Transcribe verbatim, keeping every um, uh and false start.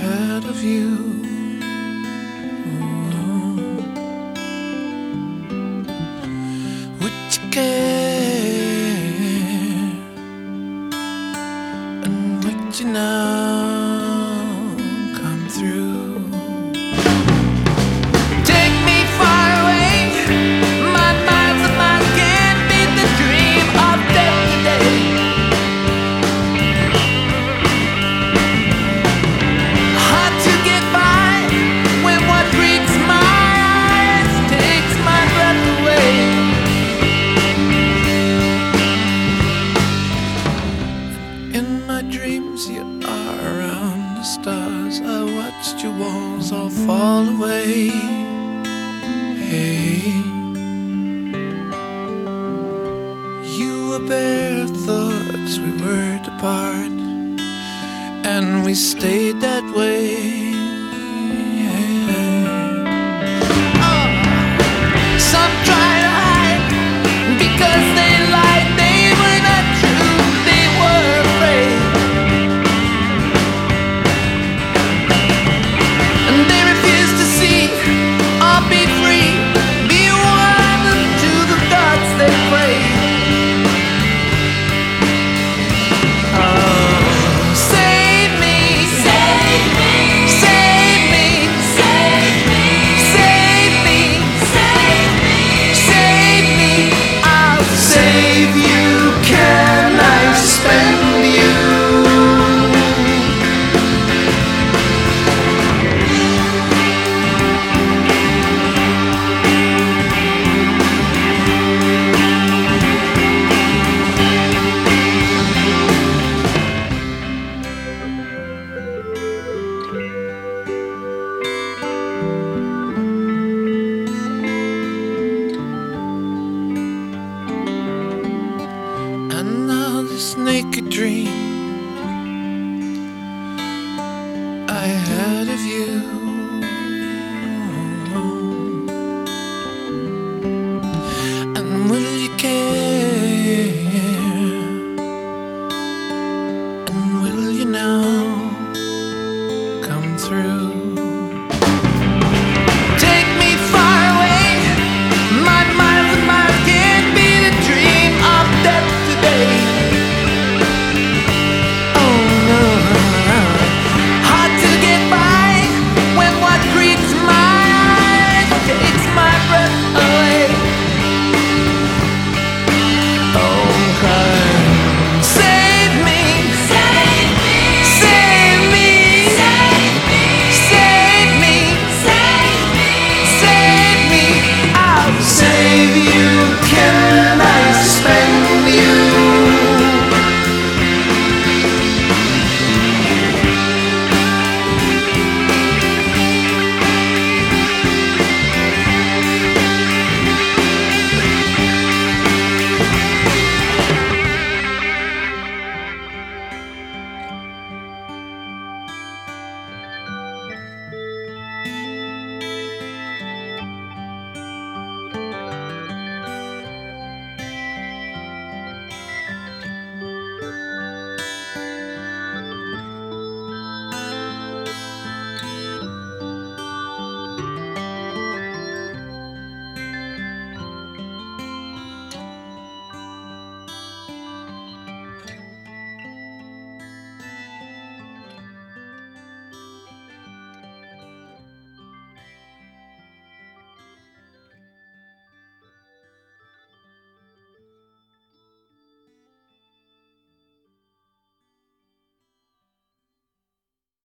had of you. Would you care? And would you now come through? Take me far away. My miles and miles can't beat the dream of day to day. Hard to get by when what reads my eyes takes my breath away. In my dreams you are around the stars. I watched your walls all fall away. Hey, you were bare thoughts, we were to part, and we stayed that way. Oh, some try to hide because they lied, they were not true, they were afraid. And they refused to see or be free, be one to the gods they pray. Oh, save me, save me, save me, save me, save me, save me, save me. I'll save you. Can I spend you? And now this naked dream I had of you. And will you care? And will you now come through?